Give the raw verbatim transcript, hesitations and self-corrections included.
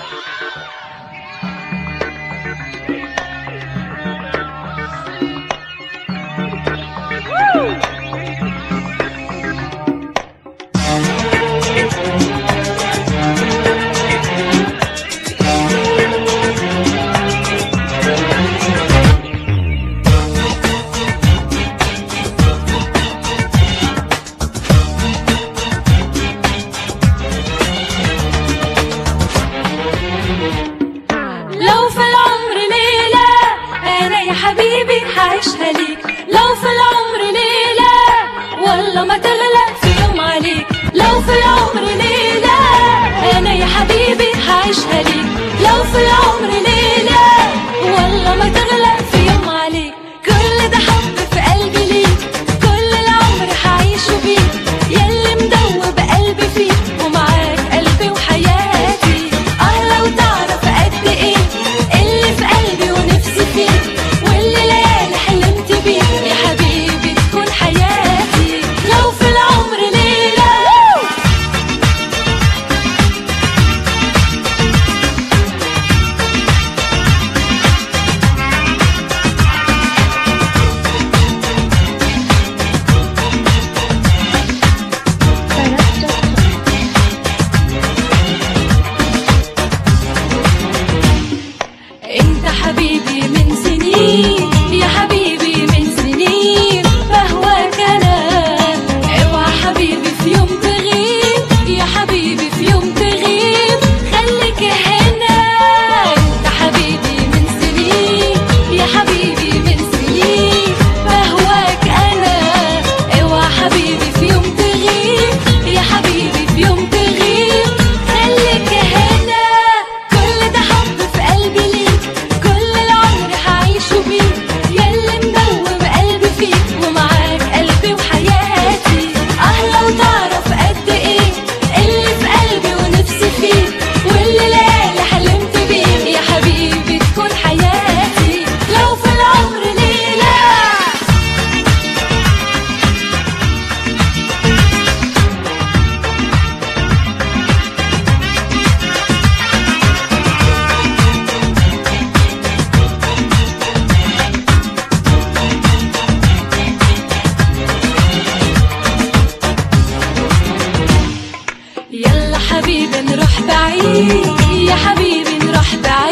لو في العمر ليلة أنا يا حبيبي هعيشها ليك، لو في العمر ليلة والله ما تغلى في يوم عليك، لو في العمر ليلة أنا يا حبيبي هعيشها ليك، لو في العمر ليلة والله ما تغلى في يوم عليك. كل ده حب في قلبي ليك، كل العمر هعيشه بيك، ياللي مدوب قلبي فيك ومعاك قلبي وحياتي. اه لو تعرف قد ايه اللي في قلبي ونفسي فيك، واللي ليالي حلمت بيك يا حبيبي تكون حياتي. لو في العمر ليلة انت حبيبي من سنين يا حبيبي من سنين بهواك انا. اوعى حبيبي في يوم تغيب يا حبيبي في يوم تغيب، خليك هنا. انت حبيبي من سنين يا حبيبي من سنين بهواك انا. اوعى حبيبي في يوم تغيب يا حبيبي في يوم تغيب، خليك هنا. كل ده حب في قلبي ليك، كل العمر هعيشه بيك، ياللي مدوب قلبي فيك ومعاك قلبي وحياتي. اه لو تعرف قد ايه اللي في قلبي ونفسي فيك، واللي ليالي حلمت بيك يا حبيبي تكون حياتي. لو في العمر ليلة يلا حبيبي نروح بعيد، يا حبيبي نروح بعيد.